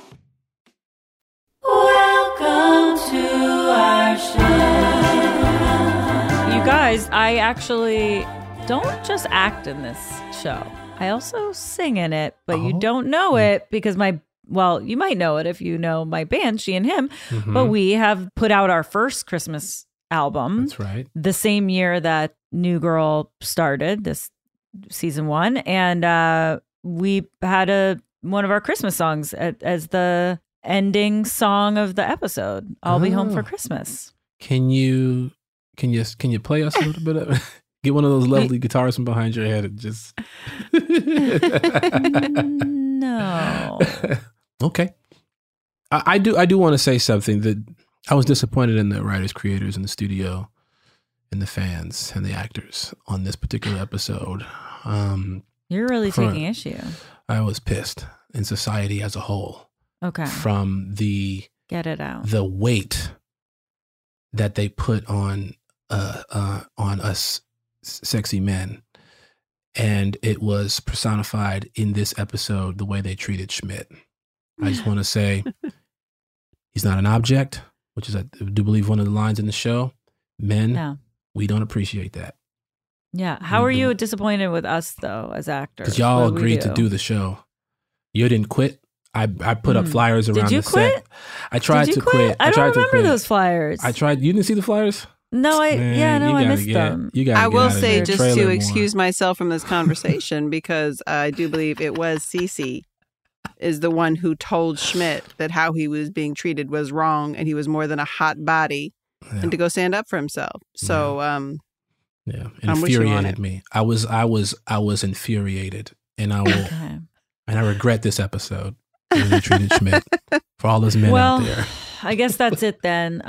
Welcome to our show. You guys, I actually don't just act in this show. I also sing in it, but you don't know it because you might know it if you know my band, She and Him, but we have put out our first Christmas album.
That's right.
The same year that New Girl started, this season 1. And we had one of our Christmas songs as the ending song of the episode. I'll Be Home for Christmas.
Can you play us a little bit of get one of those lovely guitars from behind your head and just
No.
Okay. I do want to say something that I was disappointed in the writers, creators in the studio and the fans and the actors on this particular episode.
You're really taking issue.
I was pissed in society as a whole.
Okay.
From
get it out.
The weight that they put on us sexy men. And it was personified in this episode the way they treated Schmidt. I just want to say he's not an object, which is, I do believe, one of the lines in the show. Men, we don't appreciate that.
Yeah. How are you disappointed with us, though, as actors?
Because y'all agreed to do the show. You didn't quit. I put up flyers around the set.
Did you quit?
I tried to quit.
I don't remember those flyers.
I tried. You didn't see the flyers?
No, I missed them.
I will say, just to excuse myself from this conversation, because I do believe it was Cece is the one who told Schmidt that how he was being treated was wrong and he was more than a hot body and to go stand up for himself. So,
infuriated me. I was infuriated, and I will, and I regret this episode when they treated Schmidt for all those men out there.
I guess that's it then.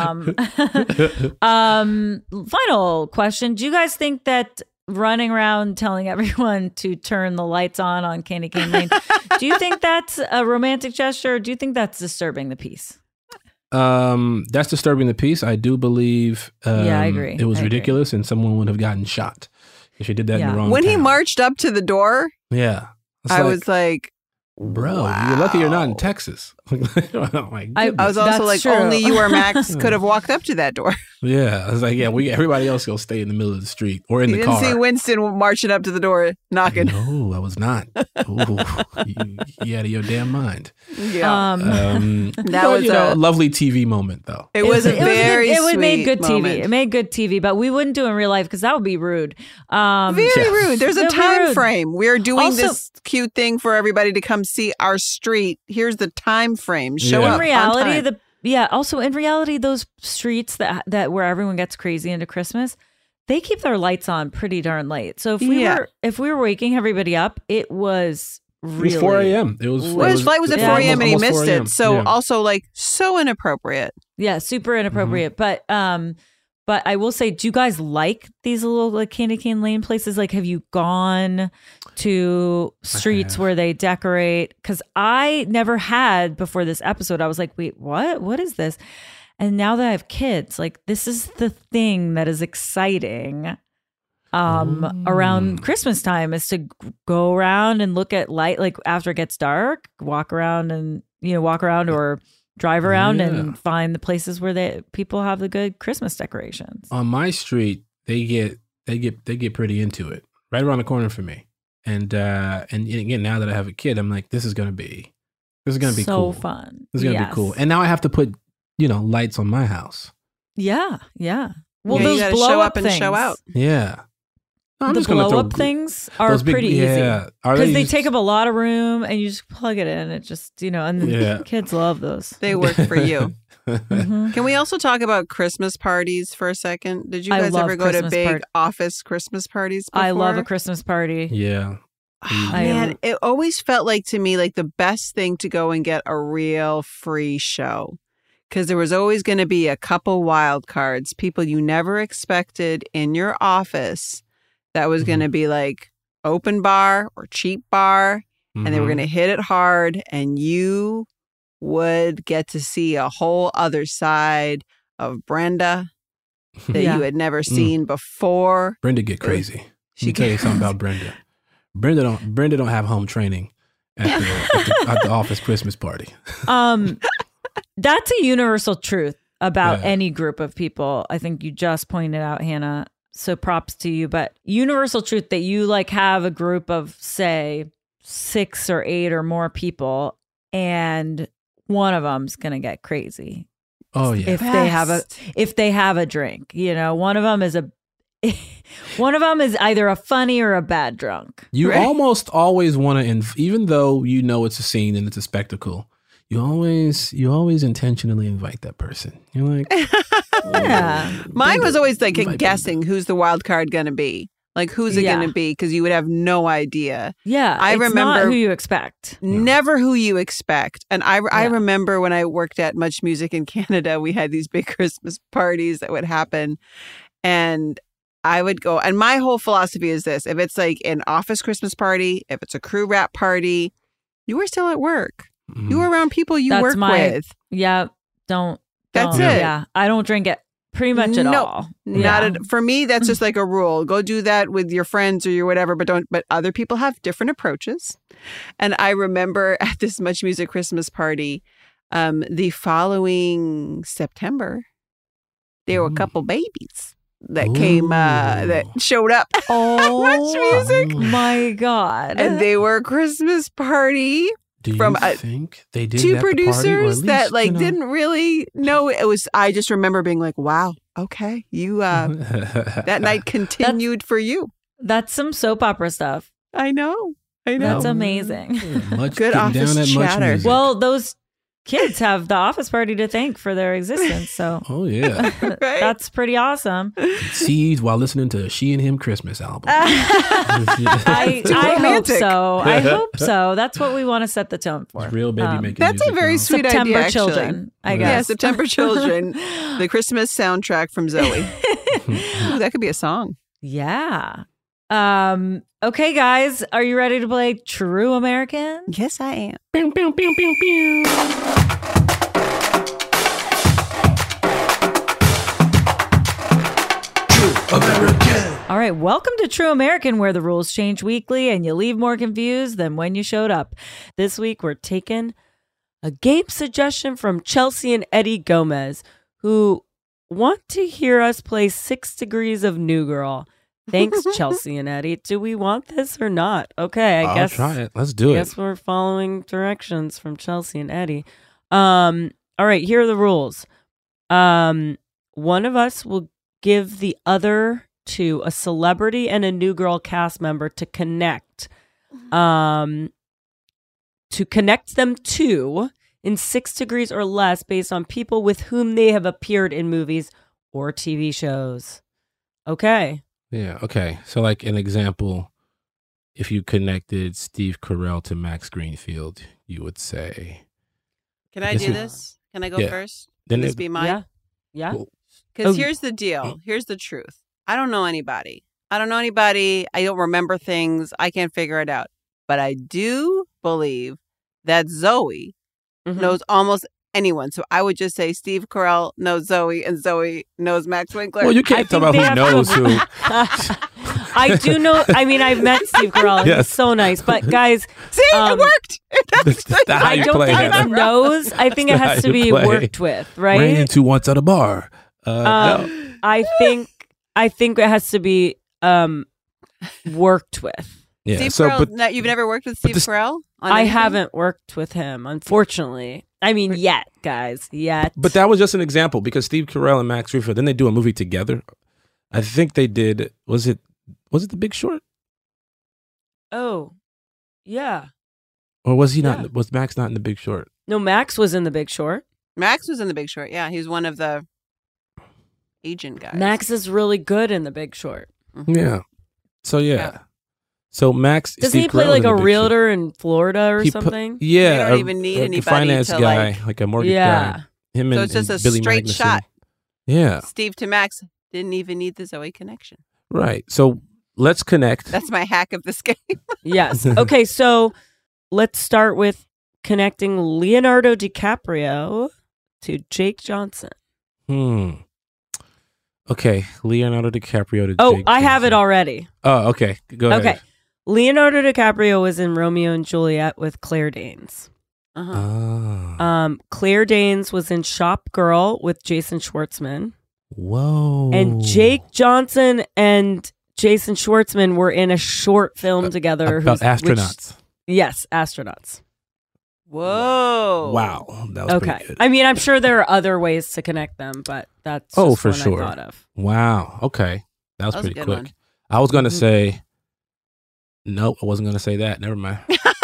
Final question. Do you guys think that running around telling everyone to turn the lights on Candy Cane Lane, do you think that's a romantic gesture, or do you think that's disturbing the peace?
That's disturbing the peace. I do believe
I agree.
It was ridiculous and someone would have gotten shot if she did that in the wrong
When
town.
he marched up to the door, I was like,
bro,
wow.
You're lucky you're not in Texas.
I was also like, only you or Max could have walked up to that door.
Yeah, I was like, everybody else will stay in the middle of the street or in the car.
You didn't see Winston marching up to the door, knocking.
No, I was not. Ooh, you out of your damn mind.
Yeah,
that was a lovely TV moment, though.
It was
it made good
moment.
TV. It made good TV, but we wouldn't do it in real life because that would be rude.
Very rude. There's a time frame. We're doing this cute thing for everybody to come see our street. Here's the time frame. Show up.
In reality, also in reality, those streets that where everyone gets crazy into Christmas, they keep their lights on pretty darn late. So if we were waking everybody up, it was really,
it was 4 a.m.
His flight was at 4 a.m. and he missed it. So also so inappropriate.
Yeah, super inappropriate. But But I will say, do you guys like these little like Candy Cane Lane places? Like, have you gone to streets where they decorate? Because I never had before this episode. I was like, wait, what? What is this? And now that I have kids, like this is the thing that is exciting around Christmas time is to go around and look at light, like after it gets dark, walk around or drive around and find the places where people have the good Christmas decorations.
On my street, they get pretty into it. Right around the corner for me. And again, now that I have a kid, I'm like, this is gonna be so cool.
Fun.
This is gonna be cool. And now I have to put, lights on my house.
Yeah. Well,
you
those
gotta
blow
show
up
and
thing.
show out.
Yeah.
The blow up things are pretty easy because they take up a lot of room and you just plug it in. It just, and the kids love those.
They work for you. Can we also talk about Christmas parties for a second? Did you guys ever go to big office Christmas parties before?
I love a Christmas party.
Yeah.
Oh, man, it always felt like to me like the best thing to go and get a real free show. Because there was always going to be a couple wild cards, people you never expected in your office that was going to be like open bar or cheap bar. And they were going to hit it hard. And you would get to see a whole other side of Brenda that you had never seen before.
Brenda get crazy. Let me tell you something about Brenda. Brenda don't have home training at the office Christmas party.
That's a universal truth about any group of people. I think you just pointed out, Hannah. So props to you. But universal truth that you like have a group of, say, 6 or 8 or more people, and one of them's gonna get crazy.
Oh yeah.
If they have a drink, one of them is either a funny or a bad drunk.
You almost always want to, even though it's a scene and it's a spectacle, you always intentionally invite that person. You're like,
Mine was always like guessing who's the wild card going to be. Like, who's it going to be? Because you would have no idea.
Yeah, I remember not who you expect.
Never who you expect. And I remember when I worked at Much Music in Canada, we had these big Christmas parties that would happen. And I would go, and my whole philosophy is this: if it's like an office Christmas party, if it's a crew rap party, you were still at work. You were around people you work with.
Yeah,
That's it.
Yeah, I don't drink it pretty much at all.
For me, that's just like a rule. Go do that with your friends or your whatever, but other people have different approaches. And I remember at this Much Music Christmas party, the following September, there were a couple babies that came, that showed up.
Oh,
Much Music.
My God.
And they were a Christmas party.
Do you think they did
two
at
producers
the party,
that didn't really know it was? I just remember being like, "Wow, okay, you." That night continued for you.
That's some soap opera stuff.
I know.
That's amazing.
Good office chatter.
Well, those kids have the office party to thank for their existence. So, that's pretty awesome.
Conceived while listening to a She and Him Christmas album.
I hope so. I hope so. That's what we want to set the tone for.
Real baby making
That's
music
a very sweet
September
idea, actually.
Children, I guess.
Yeah, September Children, the Christmas soundtrack from Zoe. Ooh, that could be a song.
Yeah. Okay, guys, are you ready to play True American?
Yes, I am.
Pew, pew, pew, pew, pew.
True American.
All right, welcome to True American, where the rules change weekly and you leave more confused than when you showed up. This week, we're taking a game suggestion from Chelsea and Eddie Gomez, who want to hear us play 6 Degrees of New Girl. Thanks, Chelsea and Eddie. Do we want this or not? Okay, I guess.
I'll try it. Let's do it.
I guess we're following directions from Chelsea and Eddie. All right, here are the rules. One of us will give the other two a celebrity and a New Girl cast member to connect. To connect them to in 6 degrees or less based on people with whom they have appeared in movies or TV shows. Okay.
Yeah, okay. So like an example, if you connected Steve Carell to Max Greenfield, you would say...
Can I do this? Can I go first? Can this be mine?
Yeah.
Cool.
Because here's the deal. Here's the truth. I don't know anybody. I don't remember things. I can't figure it out. But I do believe that Zoe knows almost anyone. So I would just say Steve Carell knows Zoe and Zoe knows Max Winkler.
Well, you can't talk about who knows who.
I do know. I mean, I've met Steve Carell.
Yes.
He's so nice. But guys,
see, it worked.
I don't think it's knows. I think it has to be worked with, right?
Ran into once at a bar. No.
I think it has to be worked with.
Yeah.
Steve
So,
Carell,
but
you've never worked with Steve Carell?
I haven't worked with him, unfortunately. I mean, yet, guys, yet.
But that was just an example because Steve Carell and Max Ruffalo, then they do a movie together. I think they did. Was it The Big Short?
Oh, yeah.
Or was he not? Was Max not in The Big Short?
No, Max was in The Big Short.
Max was in The Big Short. Yeah, he's one of the agent guys.
Max is really good in The Big Short.
Yeah. So yeah. So Max
doesn't he play like a realtor in Florida or something?
You don't even need anybody
finance
to
guy, like a mortgage guy. Him
so
and,
it's just
and
a
Billy
straight
Magnuson.
shot.
Yeah.
Steve to Max didn't even need the Zoe connection.
Right. So let's connect.
That's my hack of this game.
Yes. Okay, so let's start with connecting Leonardo DiCaprio to Jake Johnson.
Okay, Leonardo DiCaprio to Jake
I
Johnson.
have it already.
Oh, okay. Go ahead.
Okay. Leonardo DiCaprio was in Romeo and Juliet with Claire Danes. Claire Danes was in Shop Girl with Jason Schwartzman.
Whoa.
And Jake Johnson and Jason Schwartzman were in a short film together.
About astronauts.
Yes, astronauts.
Whoa.
Wow. That was pretty good.
I mean, I'm sure there are other ways to connect them, but that's just
for
one
sure.
I thought of.
Wow. Okay. That was
a
pretty
good
quick.
one.
I was going to say, nope, I wasn't going to say that. Never mind.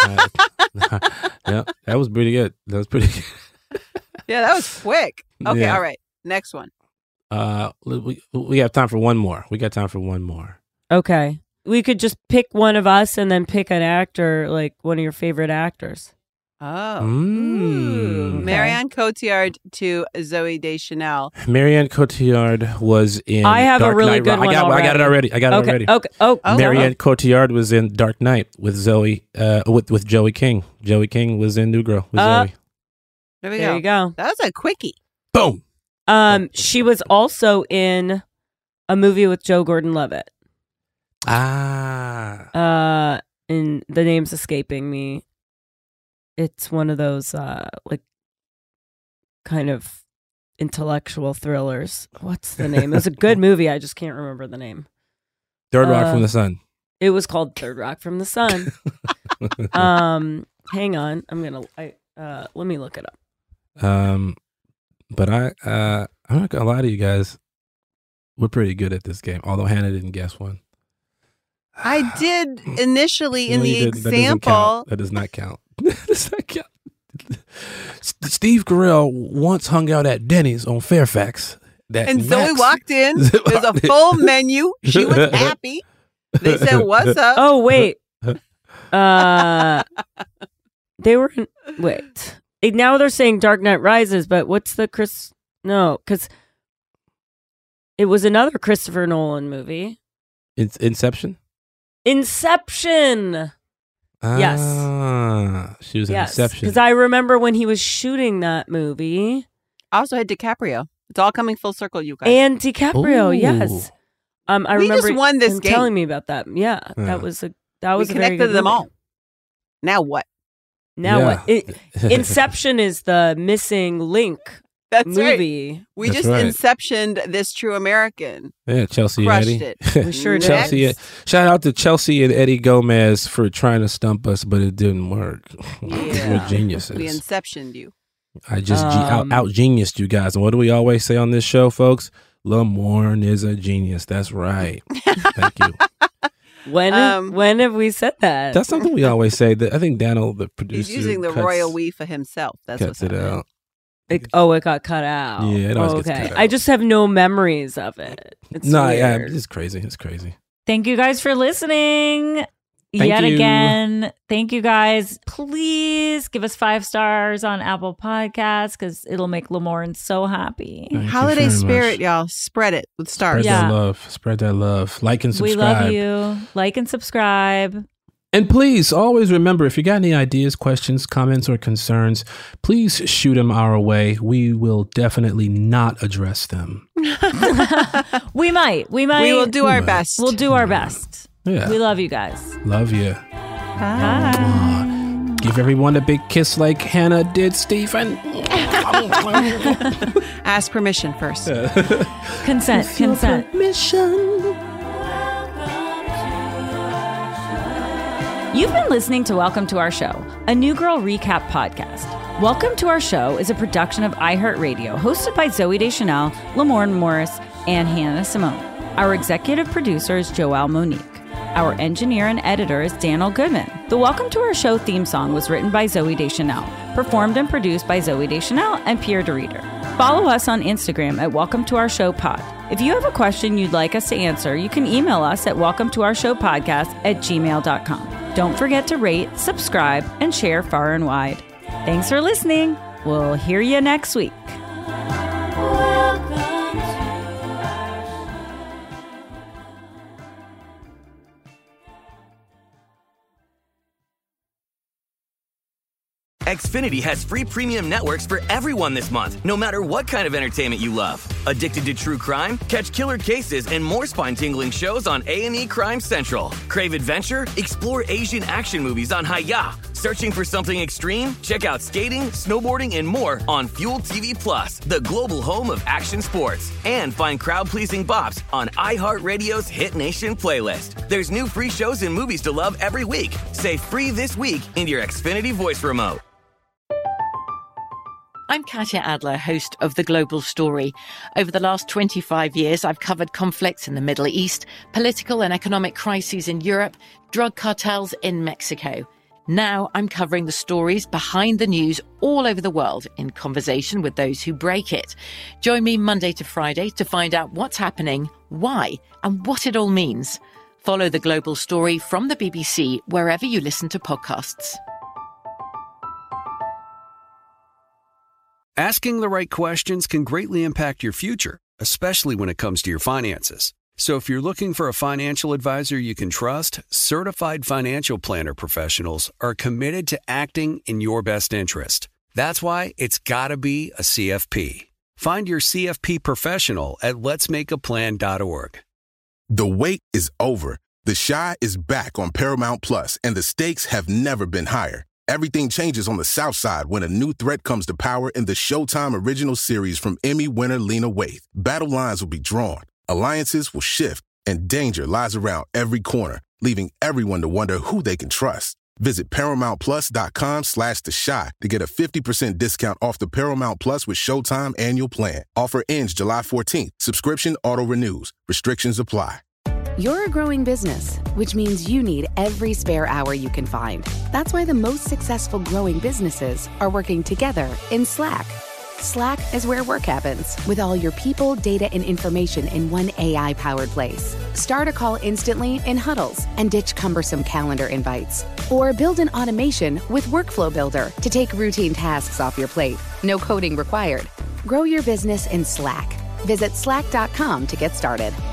Yeah, that was pretty good. That was pretty good.
Yeah, that was quick. Okay,
Yeah.
all right. Next one.
We have time for one more. We got time for one more.
Okay. We could just pick one of us and then pick an actor, like one of your favorite actors.
Oh.
Okay.
Marianne Cotillard to Zoe Deschanel.
Marianne Cotillard was in
I have
Dark
a really
Knight
good one
I got it already.
Okay. Oh.
Marianne Cotillard was in Dark Knight with Zoe, with Joey King. Joey King was in New Girl with Zoe.
There
you go.
That was a quickie.
Boom.
She was also in a movie with Joe Gordon-Levitt.
And
the name's escaping me. It's one of those like kind of intellectual thrillers. What's the name? It was a good movie. I just can't remember the name.
Third Rock from the Sun.
It was called Third Rock from the Sun. Hang on. Let me look it up.
But I'm not gonna lie to you guys. We're pretty good at this game. Although Hannah didn't guess one.
I did initially in
No,
the
you didn't. That doesn't
example.
count. That does not count. That does not count. Steve Carell once hung out at Denny's on Fairfax.
And Zoe walked in. There's a full menu. She was happy. They said, "What's up?"
Oh wait. They were in. Wait. Now they're saying Dark Knight Rises, but what's the Chris? No, because it was another Christopher Nolan movie.
It's Inception.
Inception. Yes.
She was in Inception.
Because I remember when he was shooting that movie.
I also had DiCaprio. It's all coming full circle, you guys.
And DiCaprio, yes. I
we
remember
just won this
him
game.
telling me about that. Yeah, that was a very
connected
good
them
movie.
all. Now what?
What? Inception is the missing link.
That's
movie.
Right. We just inceptioned this True American.
Yeah, Chelsea
Crushed
and Eddie.
it.
We sure did.
Chelsea, shout out to Chelsea and Eddie Gomez for trying to stump us, but it didn't work. We're geniuses.
We inceptioned you.
I just out geniused you guys. And what do we always say on this show, folks? Lamorne is a genius. That's right. Thank you.
When have we said that?
That's something we always say. That I think Daniel, the producer,
He's using the royal we for himself. That's
cuts
what's
it
happening.
out.
It got cut out.
Yeah, it always gets cut out.
I just have no memories of it. It's weird.
It's crazy. It's crazy.
Thank you guys for listening. Yet again. Thank you guys. Please give us 5 stars on Apple Podcasts because it'll make Lamorne so happy.
Holiday spirit, y'all. Spread it with stars.
Spread that love. Spread that love. Like and subscribe.
We love you. Like and subscribe.
And please always remember, if you got any ideas, questions, comments, or concerns, please shoot them our way. We will definitely not address them.
We might.
We will do our best.
We'll do our best.
Yeah.
We love you guys.
Love you.
Bye.
Give everyone a big kiss like Hannah did Stephen.
Ask permission first.
Consent.
Permission.
You've been listening to Welcome to Our Show, a New Girl recap podcast. Welcome to Our Show is a production of iHeartRadio, hosted by Zooey Deschanel, Lamorne Morris, and Hannah Simone. Our executive producer is Joelle Monique. Our engineer and editor is Daniel Goodman. The Welcome to Our Show theme song was written by Zooey Deschanel, performed and produced by Zooey Deschanel and Pierre DeReader. Follow us on Instagram at Welcome to Our Show Pod. If you have a question you'd like us to answer, you can email us at welcometourourshowpodcast@gmail.com. Don't forget to rate, subscribe, and share far and wide. Thanks for listening. We'll hear you next week.
Xfinity has free premium networks for everyone this month, no matter what kind of entertainment you love. Addicted to true crime? Catch killer cases and more spine-tingling shows on A&E Crime Central. Crave adventure? Explore Asian action movies on Hi-Ya. Searching for something extreme? Check out skating, snowboarding, and more on Fuel TV Plus, the global home of action sports. And find crowd-pleasing bops on iHeartRadio's Hit Nation playlist. There's new free shows and movies to love every week. Say free this week in your Xfinity voice remote.
I'm Katya Adler, host of The Global Story. Over the last 25 years, I've covered conflicts in the Middle East, political and economic crises in Europe, drug cartels in Mexico. Now I'm covering the stories behind the news all over the world in conversation with those who break it. Join me Monday to Friday to find out what's happening, why, and what it all means. Follow The Global Story from the BBC wherever you listen to podcasts.
Asking the right questions can greatly impact your future, especially when it comes to your finances. So if you're looking for a financial advisor you can trust, certified financial planner professionals are committed to acting in your best interest. That's why it's got to be a CFP. Find your CFP professional at letsmakeaplan.org.
The wait is over. The Chi is back on Paramount Plus, and the stakes have never been higher. Everything changes on the South Side when a new threat comes to power in the Showtime original series from Emmy winner Lena Waithe. Battle lines will be drawn, alliances will shift, and danger lies around every corner, leaving everyone to wonder who they can trust. Visit ParamountPlus.com/The Chi to get a 50% discount off the Paramount Plus with Showtime annual plan. Offer ends July 14th. Subscription auto-renews. Restrictions apply.
You're a growing business, which means you need every spare hour you can find. That's why the most successful growing businesses are working together in Slack. Slack is where work happens, with all your people, data, and information in one AI-powered place. Start a call instantly in huddles and ditch cumbersome calendar invites. Or build an automation with Workflow Builder to take routine tasks off your plate. No coding required. Grow your business in Slack. Visit slack.com to get started.